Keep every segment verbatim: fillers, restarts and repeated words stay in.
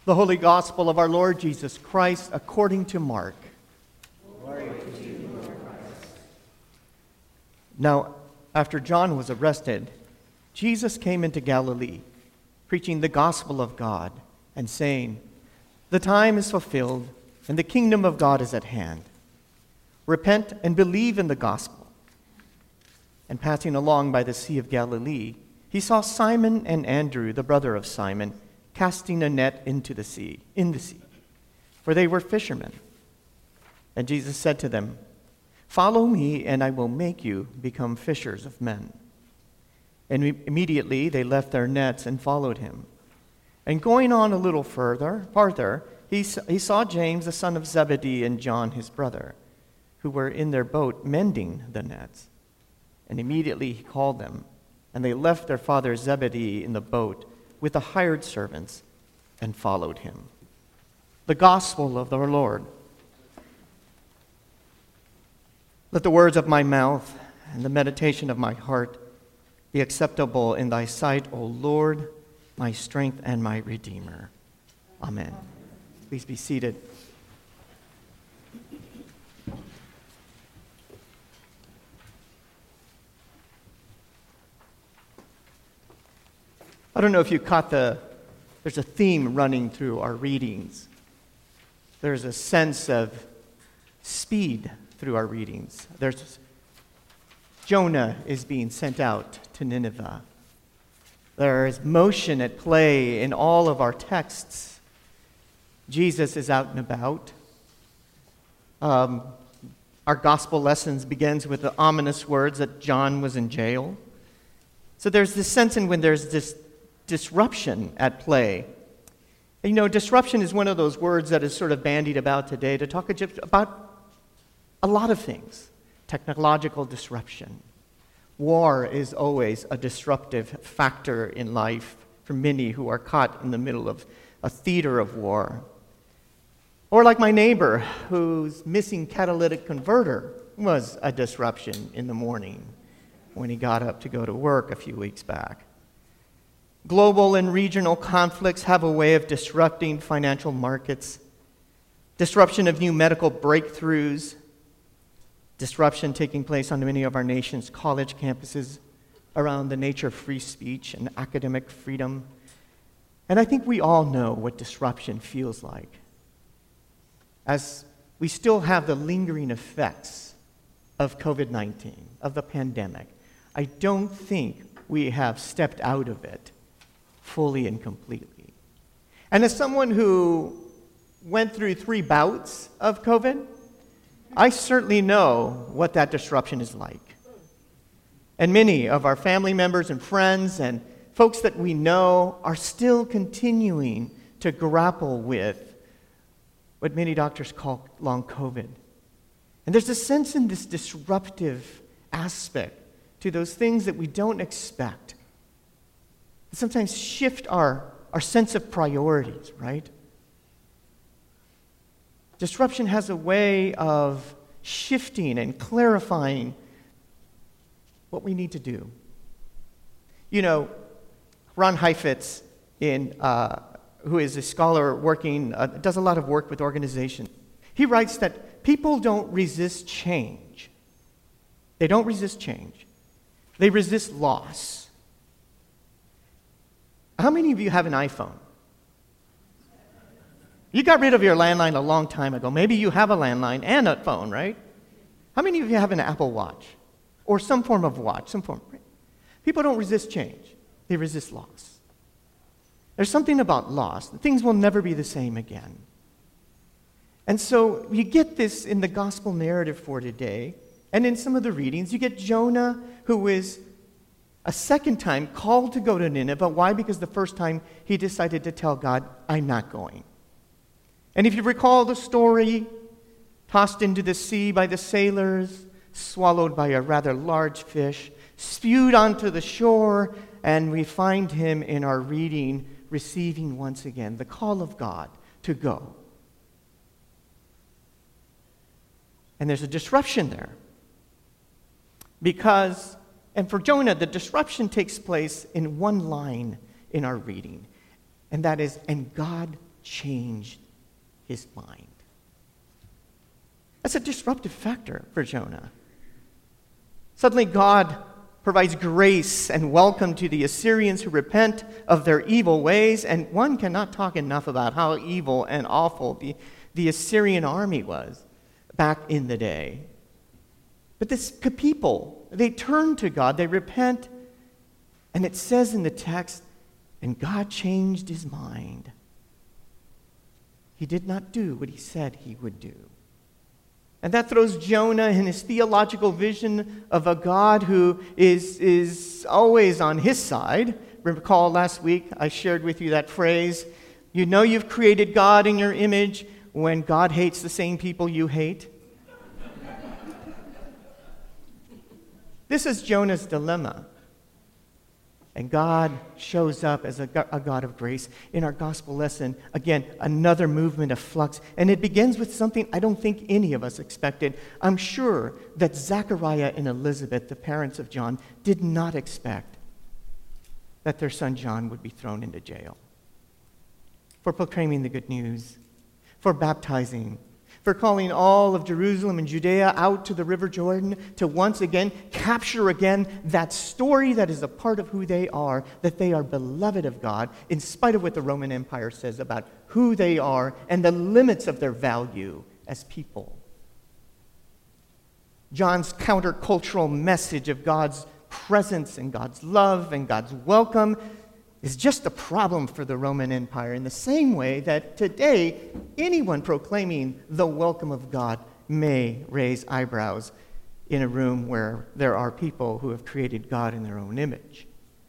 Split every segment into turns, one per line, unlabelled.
The Holy Gospel of our Lord Jesus Christ according to Mark.
Glory to you, Lord Christ.
Now, after John was arrested, Jesus came into Galilee, preaching the gospel of God and saying, "The time is fulfilled, and the kingdom of God is at hand. Repent and believe in the gospel." And passing along by the Sea of Galilee, he saw Simon and Andrew, the brother of Simon, casting a net into the sea, in the sea, for they were fishermen. And Jesus said to them, "Follow me, and I will make you become fishers of men." And immediately they left their nets and followed him. And going on a little further, farther, he, he saw James, the son of Zebedee, and John, his brother, who were in their boat mending the nets. And immediately he called them, and they left their father Zebedee in the boat with the hired servants and followed him. The gospel of our Lord. Let the words of my mouth and the meditation of my heart be acceptable in thy sight, O Lord, my strength and my Redeemer. Amen. Please be seated. I don't know if you caught the, there's a theme running through our readings. There's a sense of speed through our readings. There's Jonah is being sent out to Nineveh. There is motion at play in all of our texts. Jesus is out and about. Um, our gospel lessons begins with the ominous words that John was in jail. So there's this sense in when there's this disruption at play. And, you know, disruption is one of those words that is sort of bandied about today to talk about a lot of things. Technological disruption. War is always a disruptive factor in life for many who are caught in the middle of a theater of war. Or like my neighbor whose missing catalytic converter was a disruption in the morning when he got up to go to work a few weeks back. Global and regional conflicts have a way of disrupting financial markets, disruption of new medical breakthroughs, disruption taking place on many of our nation's college campuses around the nature of free speech and academic freedom. And I think we all know what disruption feels like, as we still have the lingering effects of covid nineteen, of the pandemic. I don't think we have stepped out of it fully and completely. And as someone who went through three bouts of COVID, I certainly know what that disruption is like. And many of our family members and friends and folks that we know are still continuing to grapple with what many doctors call long COVID. And there's a sense in this disruptive aspect to those things that we don't expect. Sometimes shift our, our sense of priorities, right? Disruption has a way of shifting and clarifying what we need to do. You know, Ron Heifetz, in, uh, who is a scholar working, uh, does a lot of work with organizations. He writes that people don't resist change. They don't resist change. They resist loss. How many of you have an iPhone? You got rid of your landline a long time ago. Maybe you have a landline and a phone, right? How many of you have an Apple Watch? Or some form of watch, some form. People don't resist change. They resist loss. There's something about loss. Things will never be the same again. And so you get this in the gospel narrative for today, and in some of the readings. You get Jonah, who is a second time called to go to Nineveh. Why? Because the first time he decided to tell God, "I'm not going." And if you recall the story, tossed into the sea by the sailors, swallowed by a rather large fish, spewed onto the shore, and we find him in our reading receiving once again the call of God to go. And there's a disruption there. Because, and for Jonah, the disruption takes place in one line in our reading, and that is, "And God changed his mind. That's a disruptive factor for Jonah. Suddenly, God provides grace and welcome to the Assyrians who repent of their evil ways, and one cannot talk enough about how evil and awful the, the Assyrian army was back in the day. But this people, they turn to God, they repent, and it says in the text, and God changed his mind. He did not do what he said he would do. And that throws Jonah in his theological vision of a God who is, is always on his side. Recall last week I shared with you that phrase, you know you've created God in your image when God hates the same people you hate. This is Jonah's dilemma. And God shows up as a, a God of grace. In our gospel lesson, again, another movement of flux. And it begins with something I don't think any of us expected. I'm sure that Zechariah and Elizabeth, the parents of John, did not expect that their son John would be thrown into jail for proclaiming the good news, for baptizing, for calling all of Jerusalem and Judea out to the River Jordan to once again capture again that story that is a part of who they are, that they are beloved of God, in spite of what the Roman Empire says about who they are and the limits of their value as people. John's countercultural message of God's presence and God's love and God's welcome is just a problem for the Roman Empire in the same way that today anyone proclaiming the welcome of God may raise eyebrows in a room where there are people who have created God in their own image.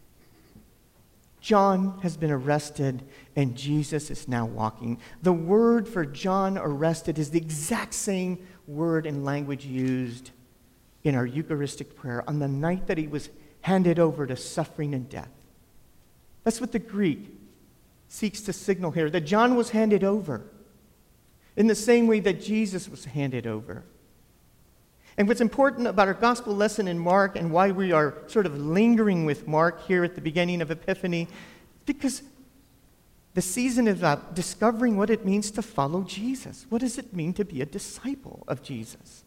John has been arrested and Jesus is now walking. The word for John arrested is the exact same word and language used in our Eucharistic prayer on the night that he was handed over to suffering and death. That's what the Greek seeks to signal here, that John was handed over in the same way that Jesus was handed over. And what's important about our gospel lesson in Mark and why we are sort of lingering with Mark here at the beginning of Epiphany, because the season is about discovering what it means to follow Jesus. What does it mean to be a disciple of Jesus?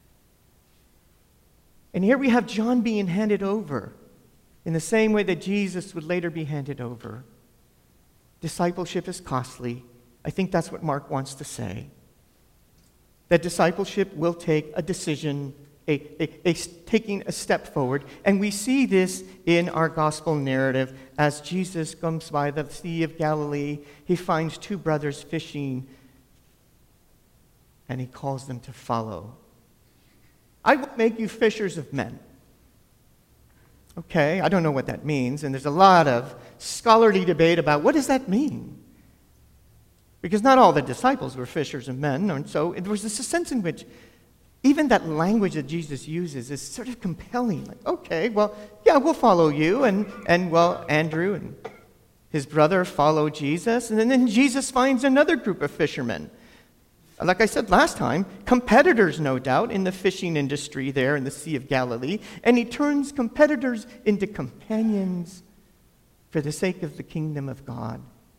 And here we have John being handed over in the same way that Jesus would later be handed over. Discipleship is costly. I think that's what Mark wants to say. That discipleship will take a decision, a, a, a taking a step forward. And we see this in our gospel narrative. As Jesus comes by the Sea of Galilee, he finds two brothers fishing, and he calls them to follow. I will make you fishers of men. Okay, I don't know what that means, and there's a lot of scholarly debate about what does that mean? Because not all the disciples were fishers of men, and so there was this sense in which even that language that Jesus uses is sort of compelling. Like, okay, well, yeah, we'll follow you, and, and well, Andrew and his brother follow Jesus, and then, then Jesus finds another group of fishermen. Like I said last time, competitors, no doubt, in the fishing industry there in the Sea of Galilee. And he turns competitors into companions for the sake of the kingdom of God.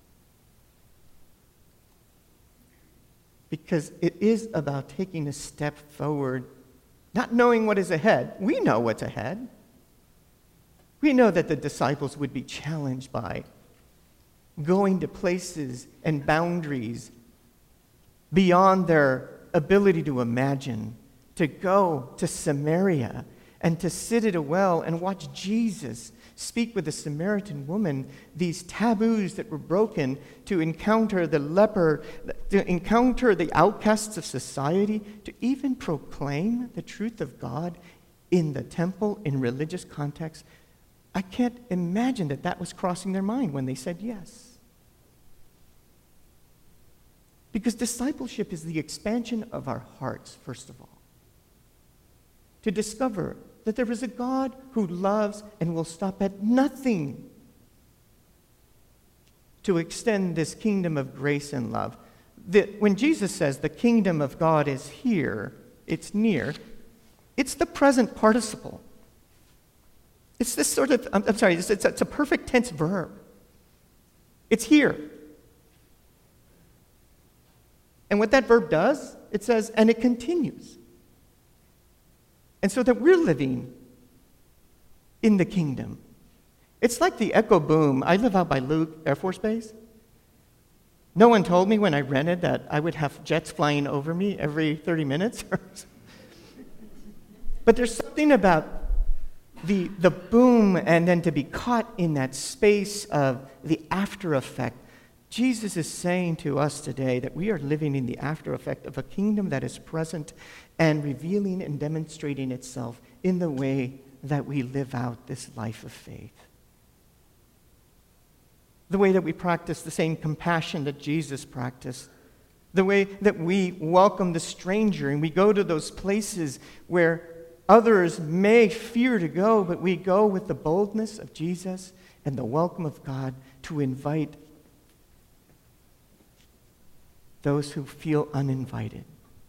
Because it is about taking a step forward, not knowing what is ahead. We know what's ahead. We know that the disciples would be challenged by going to places and boundaries beyond their ability to imagine, to go to Samaria and to sit at a well and watch Jesus speak with a Samaritan woman, these taboos that were broken, to encounter the leper, to encounter the outcasts of society, to even proclaim the truth of God in the temple, in religious context. I can't imagine that that was crossing their mind when they said yes. Because discipleship is the expansion of our hearts, first of all. To discover that there is a God who loves and will stop at nothing to extend this kingdom of grace and love. The, when Jesus says the kingdom of God is here, it's near, it's the present participle. It's this sort of, I'm, I'm sorry, it's, it's, it's a perfect tense verb. It's here. And what that verb does, it says, and it continues. And so that we're living in the kingdom. It's like the echo boom. I live out by Luke Air Force Base. No one told me when I rented that I would have jets flying over me every thirty minutes. But there's something about the, the boom and then to be caught in that space of the after effect. Jesus is saying to us today that we are living in the after effect of a kingdom that is present and revealing and demonstrating itself in the way that we live out this life of faith. The way that we practice the same compassion that Jesus practiced. The way that we welcome the stranger and we go to those places where others may fear to go, but we go with the boldness of Jesus and the welcome of God to invite those who feel uninvited.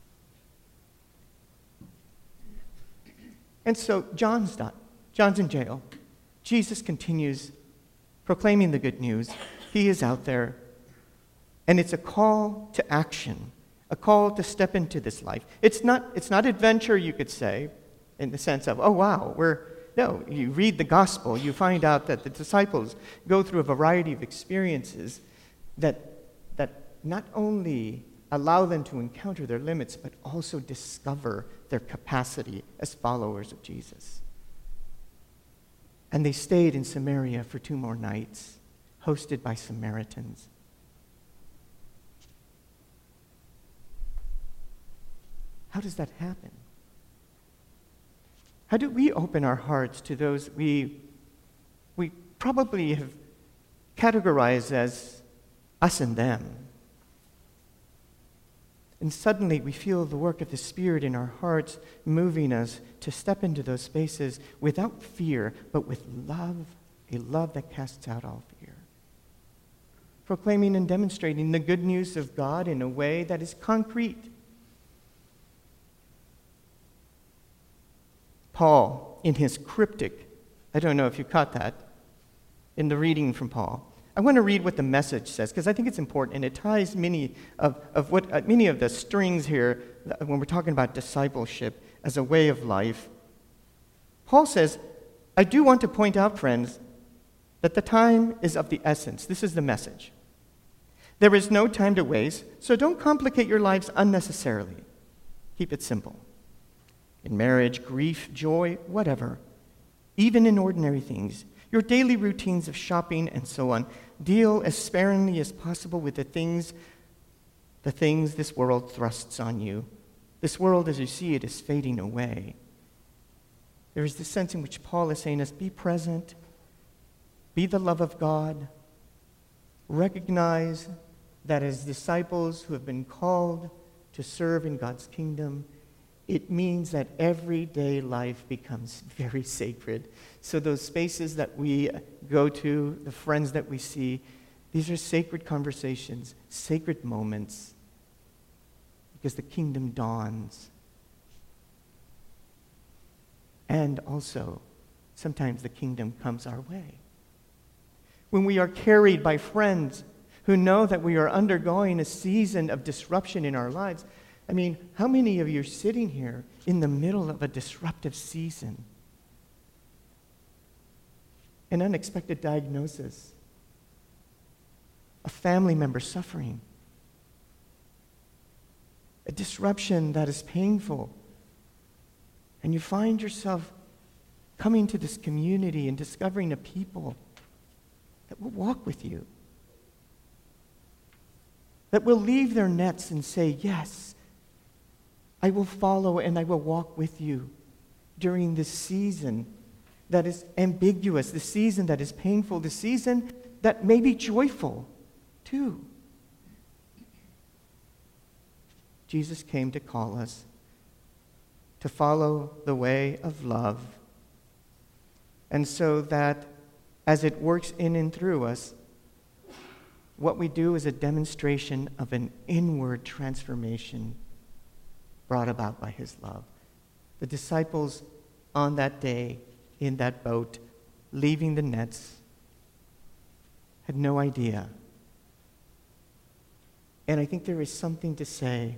And so John's done. John's in jail. Jesus continues proclaiming the good news. He is out there. And it's a call to action, a call to step into this life. It's not, it's not adventure, you could say, in the sense of, oh, wow, we're, no, you read the gospel, you find out that the disciples go through a variety of experiences that, that not only allow them to encounter their limits, but also discover their capacity as followers of Jesus. And they stayed in Samaria for two more nights, hosted by Samaritans. How does that happen? How do we open our hearts to those we, we probably have categorized as us and them? And suddenly we feel the work of the Spirit in our hearts moving us to step into those spaces without fear, but with love, a love that casts out all fear. Proclaiming and demonstrating the good news of God in a way that is concrete. Paul, in his cryptic, I don't know if you caught that, in the reading from Paul. I want to read what the Message says, because I think it's important, and it ties many of, of what uh, many of the strings here when we're talking about discipleship as a way of life. Paul says, I do want to point out, friends, that the time is of the essence. This is the Message. There is no time to waste, so don't complicate your lives unnecessarily. Keep it simple. In marriage, grief, joy, whatever, even in ordinary things, your daily routines of shopping and so on, deal as sparingly as possible with the things, the things this world thrusts on you. This world, as you see it, is fading away. There is this sense in which Paul is saying us, be present, be the love of God, recognize that as disciples who have been called to serve in God's kingdom, it means that everyday life becomes very sacred. So those spaces that we go to, the friends that we see, these are sacred conversations, sacred moments, because the kingdom dawns. And also, sometimes the kingdom comes our way. When we are carried by friends who know that we are undergoing a season of disruption in our lives, I mean, how many of you are sitting here in the middle of a disruptive season? An unexpected diagnosis, a family member suffering, a disruption that is painful, and you find yourself coming to this community and discovering a people that will walk with you, that will leave their nets and say, yes, I will follow and I will walk with you during this season that is ambiguous, the season that is painful, the season that may be joyful too. Jesus came to call us to follow the way of love, and so that as it works in and through us, what we do is a demonstration of an inward transformation brought about by his love. The disciples on that day in that boat, leaving the nets, had no idea And I think there is something to say,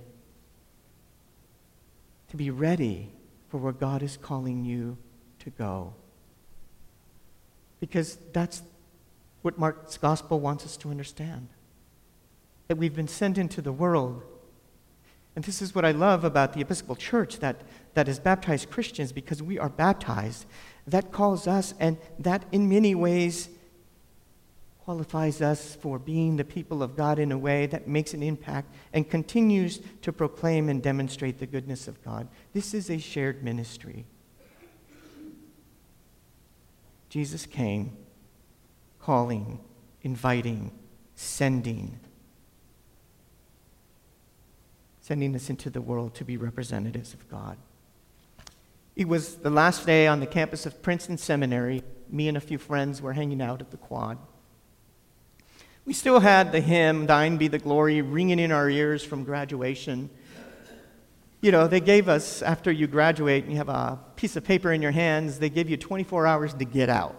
to be ready for where God is calling you to go. Because that's what Mark's gospel wants us to understand. That we've been sent into the world. And this is what I love about the Episcopal Church that, that has baptized Christians, because we are baptized. That calls us, and that in many ways qualifies us for being the people of God in a way that makes an impact and continues to proclaim and demonstrate the goodness of God. This is a shared ministry. Jesus came calling, inviting, sending, sending us into the world to be representatives of God. It was the last day on the campus of Princeton Seminary. Me and a few friends were hanging out at the quad. We still had the hymn, "Thine Be the Glory," ringing in our ears from graduation. You know, they gave us, after you graduate and you have a piece of paper in your hands, they give you twenty-four hours to get out.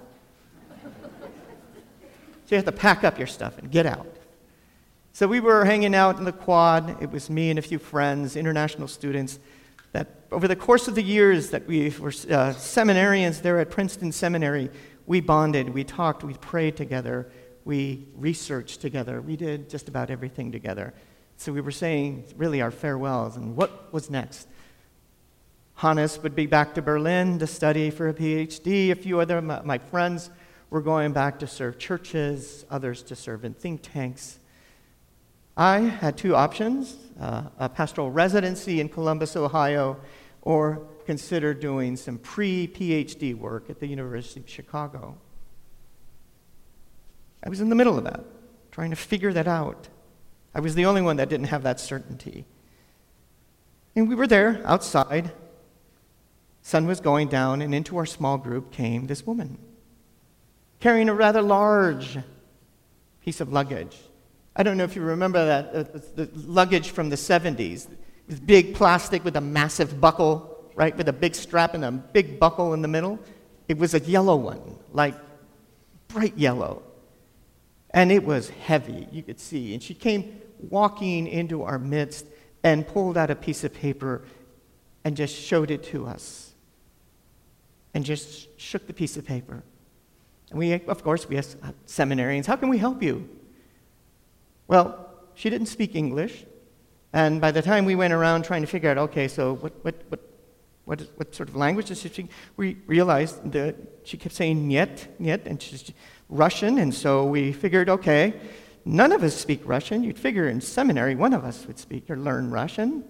So you have to pack up your stuff and get out. So we were hanging out in the quad. It was me and a few friends, international students, that over the course of the years that we were uh, seminarians there at Princeton Seminary, we bonded, we talked, we prayed together, we researched together, we did just about everything together. So we were saying really our farewells, and what was next? Hannes would be back to Berlin to study for a P H D. A few other my, my friends were going back to serve churches, others to serve in think tanks. I had two options, uh, a pastoral residency in Columbus, Ohio, or consider doing some pre-P H D work at the University of Chicago. I was in the middle of that, trying to figure that out. I was the only one that didn't have that certainty. And we were there, outside. Sun was going down, and into our small group came this woman, carrying a rather large piece of luggage. I don't know if you remember that, uh, the luggage from the seventies. It was big plastic with a massive buckle, right, with a big strap and a big buckle in the middle. It was a yellow one, like bright yellow. And it was heavy, you could see. And she came walking into our midst and pulled out a piece of paper and just showed it to us. And just shook the piece of paper. And we, of course, we asked seminarians, how can we help you? Well, she didn't speak English. And by the time we went around trying to figure out, okay, so what, what, what, what, what sort of language does she speak? We realized that she kept saying "niet, niet," and she's Russian, and so we figured, okay, none of us speak Russian. You'd figure in seminary one of us would speak or learn Russian.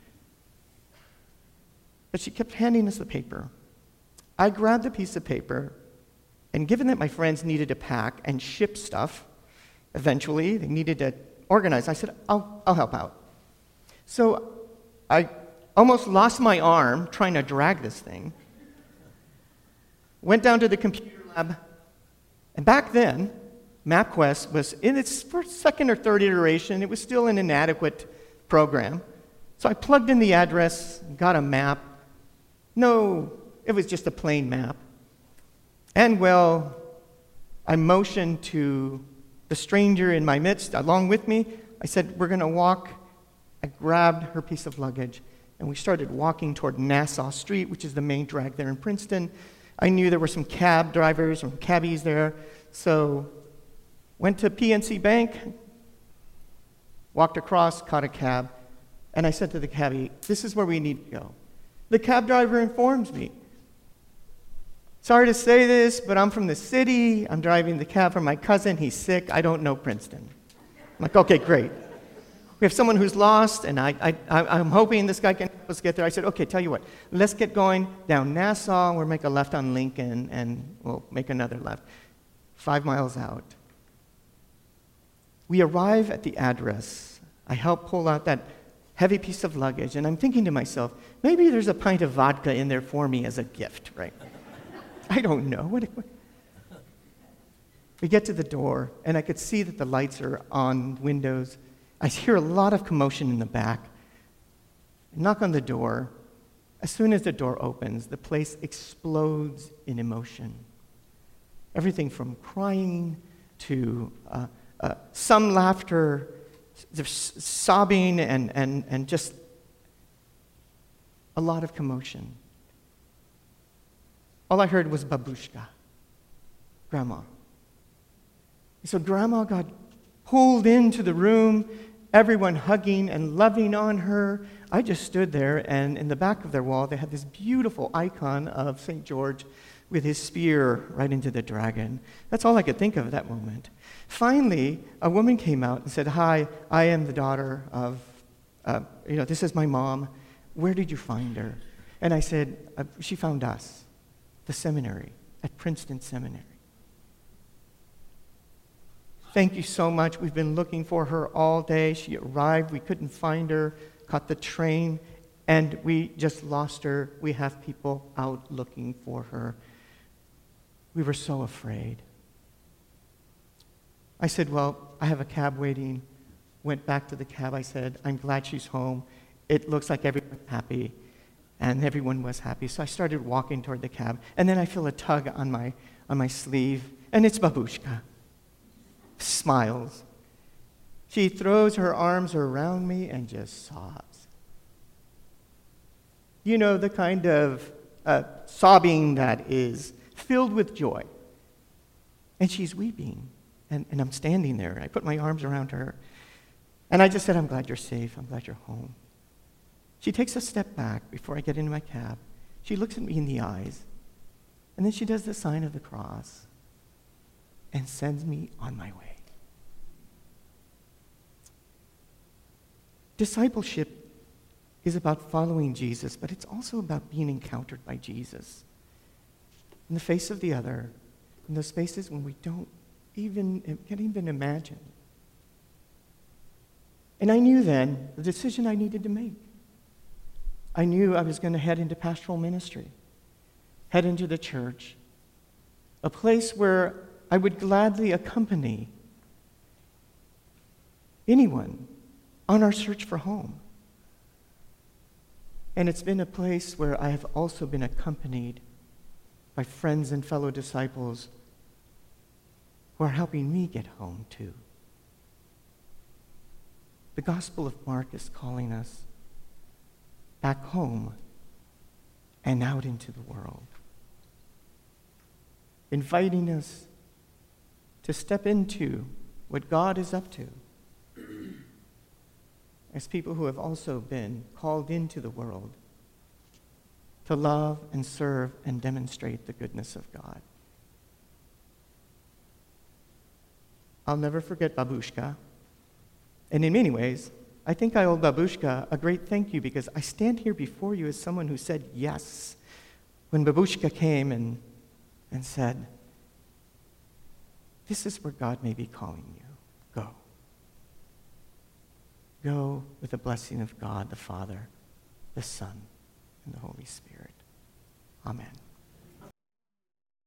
But she kept handing us the paper. I grabbed the piece of paper, and given that my friends needed to pack and ship stuff, eventually they needed to organize, I said, I'll, I'll help out. So I almost lost my arm trying to drag this thing, went down to the computer lab. And back then, MapQuest was in its first, second, or third iteration. It was still an inadequate program. So I plugged in the address, got a map. No, it was just a plain map. And, well, I motioned to the stranger in my midst, along with me. I said, we're going to walk. I grabbed her piece of luggage, and we started walking toward Nassau Street, which is the main drag there in Princeton. I knew there were some cab drivers or cabbies there, so went to P N C Bank, walked across, caught a cab, and I said to the cabbie, this is where we need to go. The cab driver informs me, sorry to say this, but I'm from the city. I'm driving the cab for my cousin. He's sick. I don't know Princeton. I'm like, okay, great. We have someone who's lost, and I, I, I'm hoping this guy can help us get there. I said, okay, tell you what, let's get going down Nassau. We'll make a left on Lincoln, and we'll make another left. Five miles out. We arrive at the address. I help pull out that heavy piece of luggage, and I'm thinking to myself, maybe there's a pint of vodka in there for me as a gift, right? I don't know. What, what? We get to the door, and I could see that the lights are on windows. I hear a lot of commotion in the back. I knock on the door. As soon as the door opens, the place explodes in emotion. Everything from crying to uh, uh, some laughter there's sobbing and, and, and just a lot of commotion. All I heard was babushka, Grandma. So Grandma got pulled into the room, everyone hugging and loving on her. I just stood there, and in the back of their wall, they had this beautiful icon of Saint George with his spear right into the dragon. That's all I could think of at that moment. Finally, a woman came out and said, "Hi, I am the daughter of, uh, you know, this is my mom. Where did you find her?" And I said, uh, "She found us, the seminary, at Princeton Seminary. Thank you so much. We've been looking for her all day. She arrived. We couldn't find her, caught the train, and we just lost her. We have people out looking for her. We were so afraid." I said, "Well, I have a cab waiting." Went back to the cab. I said, "I'm glad she's home. It looks like everyone's happy." And everyone was happy. So I started walking toward the cab. And then I feel a tug on my, on my sleeve. And it's Babushka. Smiles. She throws her arms around me and just sobs. You know, the kind of uh, sobbing that is filled with joy. And she's weeping. And, and I'm standing there. I put my arms around her. And I just said, "I'm glad you're safe. I'm glad you're home." She takes a step back before I get into my cab. She looks at me in the eyes. And then she does the sign of the cross and sends me on my way. Discipleship is about following Jesus, but it's also about being encountered by Jesus in the face of the other, in those spaces when we don't even, can't even imagine. And I knew then the decision I needed to make. I knew I was going to head into pastoral ministry, head into the church, a place where I would gladly accompany anyone on our search for home. And it's been a place where I have also been accompanied by friends and fellow disciples who are helping me get home too. The Gospel of Mark is calling us back home and out into the world, inviting us to step into what God is up to as people who have also been called into the world to love and serve and demonstrate the goodness of God. I'll never forget Babushka, and in many ways, I think I owe Babushka a great thank you, because I stand here before you as someone who said yes when Babushka came and, and said, "This is where God may be calling you. Go. Go with the blessing of God the Father, the Son, and the Holy Spirit." Amen.